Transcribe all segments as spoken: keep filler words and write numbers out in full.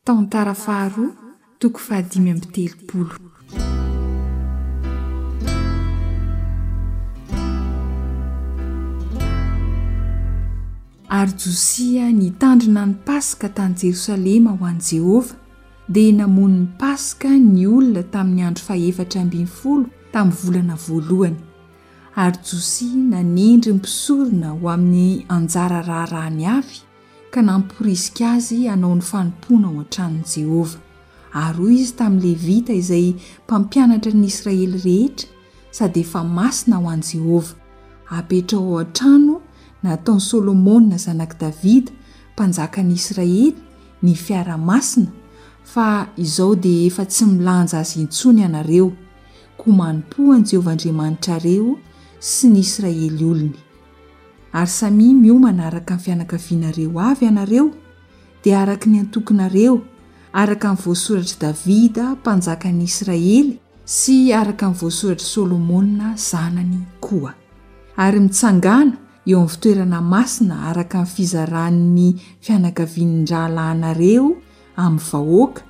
Tantara faharoa toko fahadimy amby telopolo. Ary Josia nitandrina ny Paska tany Jerosalema ho an'i Jehova, dia namono ny Paska ny olona tamin'ny andro fahaefatra ambin'ny folo tamin'ny volana voalohany. Ary Josia nanindry ny mpisorona ho amin'ny anjara raharahany avy ka namporisika azy hanao ny fanompoana ao an-tranon'i Jehova. Ary hoy izy tamin'ny Levita izay mpampianatra ny Israely rehetra sady efa masina ho an'i Jehova, apetrao ao an-trano nataon'i Solomona zanak'i Davida mpanjakan'i Israely ny fiara-masina, fa izao dia efa tsy milanja azy intsony ianareo, koa manompo an'i Jehovah Andriamanitrareo sy ny Israely olony. Ary samy miomana araka ny fianakavianareo avy ianareo, dia araka ny antokonareo, araka ny voasoratra Davida mpanjakan'i Israely sy araka ny voasoratra Solomona zanany koa. Ary mitsangana eo amin'ny fitoerana masina araka ny fizaran'ny fianakavian-drahalanareo amin'ny vahoaka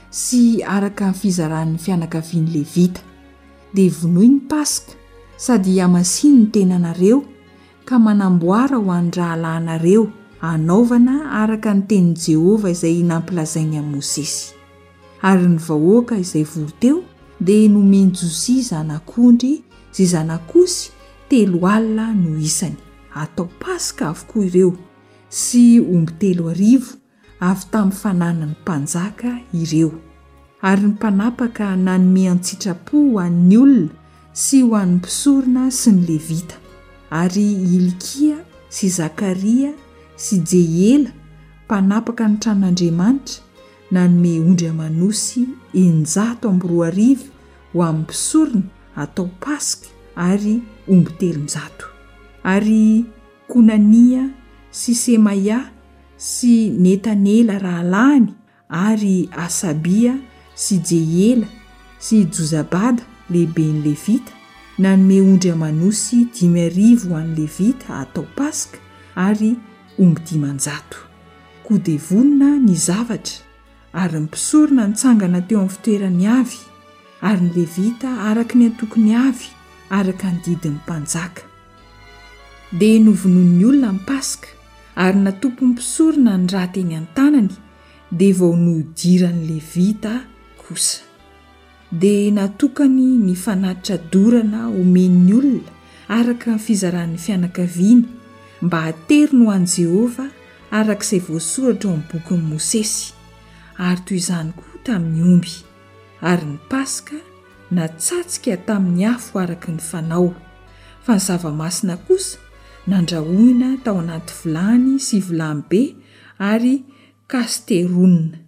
sy araka ny fizaran'ny fianakavian'ny Levita. Dia vonoy ny Paska sady hamasiny ny tenanareo ka manamboara ho an'ny rahalanareo, anaovana araka ny tenin'i Jehova izay nampilazainy an'i Mosesy. Ary ny vahoaka izay vory teo dia nomeny Josia zanak'ondry sy zanak'osy telo alina no isany, atao Paska avokoa ireo, sy omby telo arivo avy tamin'ny fananany mpanjaka ireo. Ary ny mpanapaka nanome an-tsitrapo ho an'ny olona sy ho an'ny mpisorona sy ny Levita. Ary Ilikia sy Zakaria sy Jehiela mpanapaka ny tranon'Andriamanitra nanome ondry amanosy eninjato amby roa arivo ho amin'ny mpisorona atao Paska ary omby telonjato. Ary Konania sy Semaia sy Netanela rahalahiny ary Asabia sy Jehiela sy Jozabada lehiben'ny Levita nanome ondry amanosy dimy arivo ho an'ny Levita atao Paska ary omby dimanjato. Koa dia vonona ny zavatra ary ny mpisorona nitsangana teo amin'ny fitoerany avy, ary ny Levita araka ny antokony avy araka ny didin'ny mpanjaka. Dia novonoin'ny olona ny Paska ary natompo ny mpisorona ny raha teny an-tanany, dia vao nodirany Levita kosa. Dia natokany ny fanatitra dorana omen'ny olona araka ny fizaran'ny fianakaviany mba haterina ho an'i Jehova arak'izay voasoratra ao amin'ny bokin'i Mosesy, ary toy izany koa tamin'ny omby. Ary ny Paska natsatsika tamin'ny afo araka ny fanao, fa ny zava-masina kosa nandrahoina tao anaty vilany sy vilany be ary kasteronina,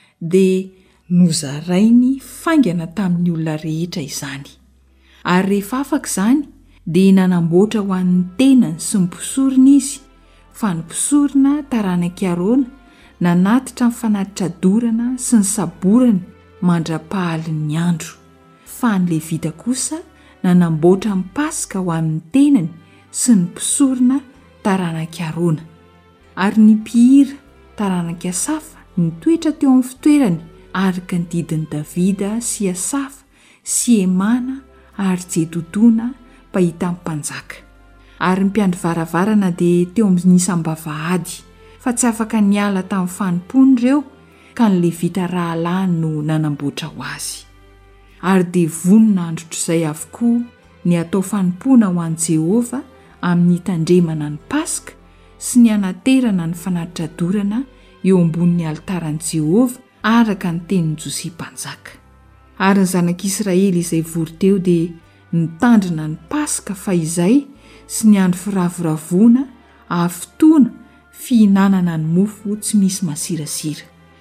dia nozarainy faingana tamin'ny olona rehetra izany. Ary rehefa afaka izany dia nanamboatra ho an'ny tenany sy ny mpisorona izy, fa ny mpisorona taranaki Arona nanatitra ny fanatitra dorana sy ny saborany mandra-pahalin'ny andro, fa ny Levita kosa nanamboatra ny Paska ho amin'ny tenany sy ny mpisorona taranaki Arona. Ary ny mpihira taranaki Asafa nitoetra teo amin'ny fitoerany araka ny didin'i Davida sy Asafa sy Emana ary Jedotona mpahita amin'ny mpanjaka. Ary ny mpiandry varavarana dia teo amin'ny isam-bavahady, fa tsy afaka niala tamin'ny fanompony ireo ka ny Levita rahalahiny no nanamboatra ho azy. Ary dia vonona andro izay avokoa ny atao fanompoana ho an'i Jehova amin'ny tandremana ny Paska sy ny anaterana ny fanatitra dorana eo ambonin'ny altaran'i Jehova araka ny tenin'i Josia mpanjaka. Ary ny zanak'Israely izay vory teo dia nitandrina ny Paska fa izay sy ny andro firavoravona ahafotoana fihinanana ny mofo tsy misy masirasira.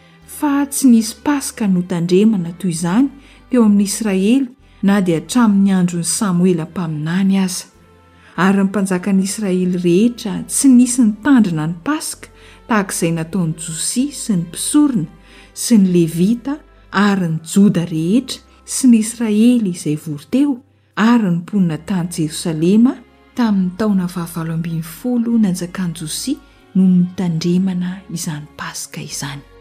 Fa tsy nisy Paska notandremana toy izany teo amin'ny Israely na dia hatramin'ny andron'ny Samoela mpaminany aza. Ary ny mpanjakan'ny Israely rehetra tsy nisy nitandrina ny Paska tahak'izay nataon'i Josia sy ny mpisorona sy ny Levita ary ny Joda rehetra sy ny Israely izay vory teo ary ny mponina tany Jerosalema tamin'ny taona fahavalo ambin'ny folo nanjakan'i Josia no nitandremana izany Paska izany.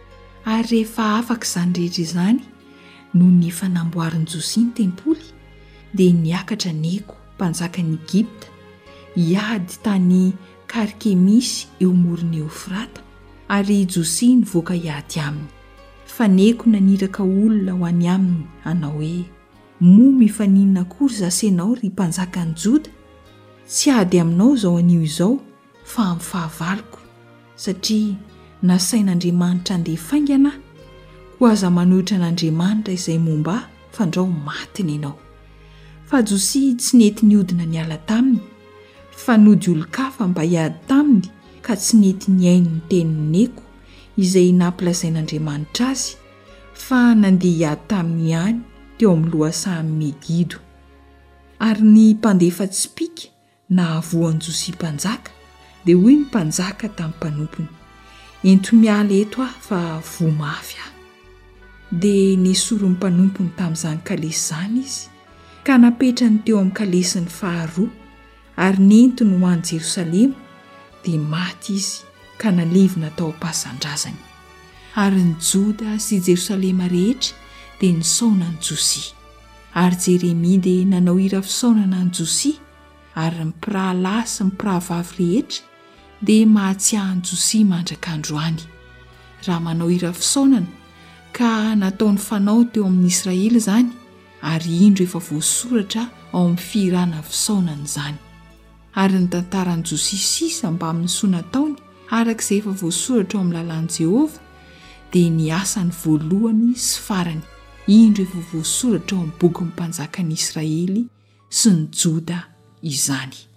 ary rehefa afaka izany rehetra izany no ny fanamboarin'i Josia ny tempoly dia niakatra Neko mpanjakan'i Egipta hiady tany Karkemisy eo amoron'ny Eufrata ary Josia nivoaka hiady aminy. Fa Neko naniraka olona ho any aminy hanao hoe moa mifaninana akory zasenao ry mpanjakan'i Joda, tsy ady aminao izao anio izao fa amin'ny fahavaloko, satria nasain'Andriamanitra andefaingana ho aza manohitra an'Andriamanitra izay momba fandrao matiny ianao. Fa Josia tsy nety niodina niala taminy, fa nody olo-kafa mba hiady taminy ka tsy nety niaino ny tenin'ny Neko izay nampilazain'Andriamanitra azy, fa nandeha hiady taminy ihany teo amin'ny lohasahan'i Megido. Ary ny mpandefa tsipika na avoan'i Josia mpanjaka dia hoy ny mpanjaka tamin'ny mpanompony, ento miala eto aho fa vo mafy aho. Dia nesoron'ny mpanompony tamin'izany kalesy izany izy ka napetrany teo amin'ny kalesiny faharoa ary nentiny ho any Jerosalema, dia maty izy ka nalevina tao am-pasandrazany. Ary ny Joda sy Jerosalema rehetra dia nisaona ny Josia. Ary Jeremia dia nanao hira fisaonana ny Josia, ary ny mpirahalahy sy ny mpirahavavy rehetra dia mahatsiahan'i Josia mandrak'androany. Raha manao hira fisaonana ka nataony fanao teo amin'ny Israely izany, ary indro efa voasoratra ao amin'ny fihirana fisaonana izany. Ary ny tantaran'i Josia sisa mba amin'ny soa nataony arak'izay efa voasoratra ao amin'ny lalàn'i Jehovah dia ny asany voalohany sy farany, indro efa voasoratra ao amin'ny bokin'ny mpanjakan'i Israely sy ny Joda izany.